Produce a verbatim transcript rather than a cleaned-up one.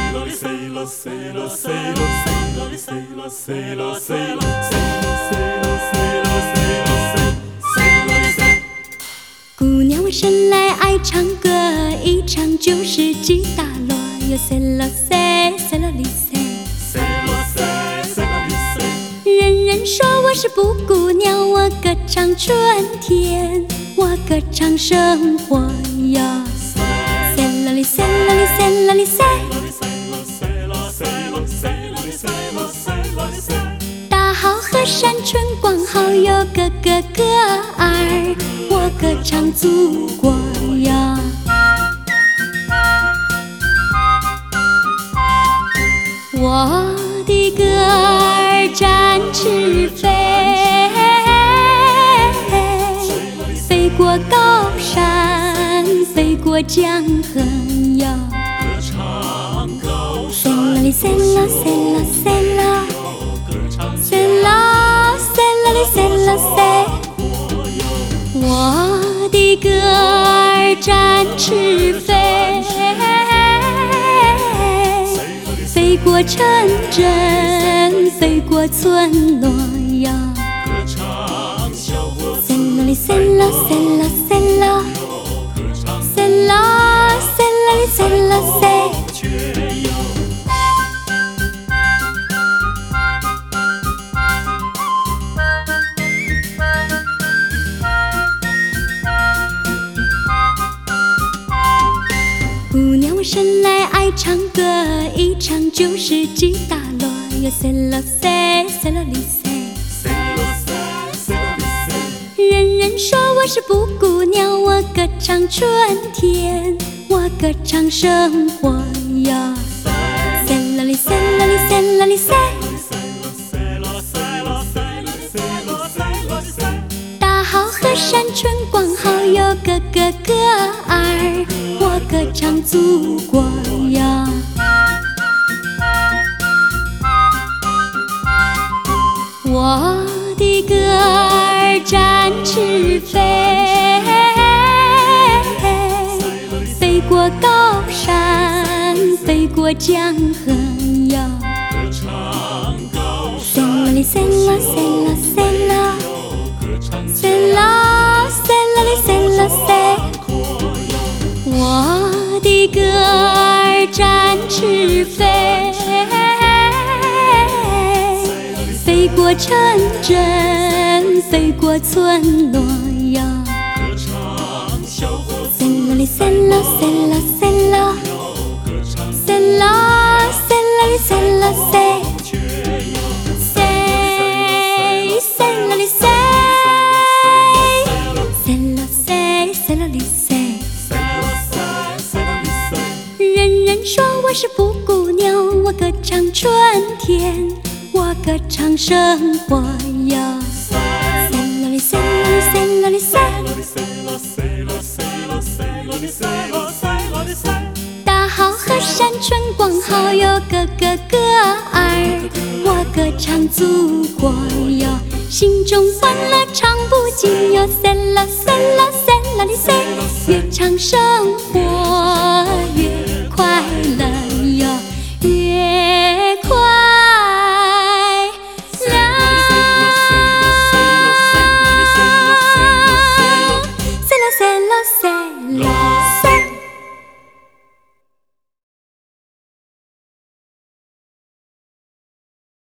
姑娘我生来爱唱歌，一唱就是几大摞，哟塞咯塞，塞咯哩塞。人人说我是布谷鸟，我歌唱春天，我歌唱生活哟。塞咯哩塞咯哩塞咯哩塞。大好河山春光好，有个哥哥儿，我歌唱祖国哟。我的歌儿展翅飞，飞过高山，飞过江河哟。塞咯哩塞咯塞咯塞咯，塞咯塞咯哩塞咯塞。我的歌儿展翅飞，飞过城镇，飞过村落哟。塞咯哩塞咯塞咯塞咯，塞咯塞咯哩塞咯塞。姑娘我生来爱唱歌，一唱就是几大摞，哟塞咯塞，塞咯哩塞。人人说我是布谷鸟，我歌唱春天，我歌唱生活哟。塞咯哩塞咯哩塞咯哩塞。大好河山春光好，有个哥哥儿，我歌唱祖国哟。我的歌儿展翅飞，飞过高山，飞过江河哟。塞咯哩塞咯塞咯塞咯，塞咯塞咯哩塞咯塞。我的歌儿展翅飞，飞过城镇，飞过村落哟。塞咯哩塞咯塞咯塞咯，塞咯塞咯哩塞咯塞。塞塞咯哩塞，塞咯塞塞咯哩塞。人人说我是布谷鸟，我歌唱春天，我歌唱生活哟。塞咯哩塞咯哩塞咯哩塞。大好河山春光好，有个哥哥儿，我歌唱祖国哟。心中欢乐唱不尽哟，塞咯塞咯塞咯哩塞。越唱生活越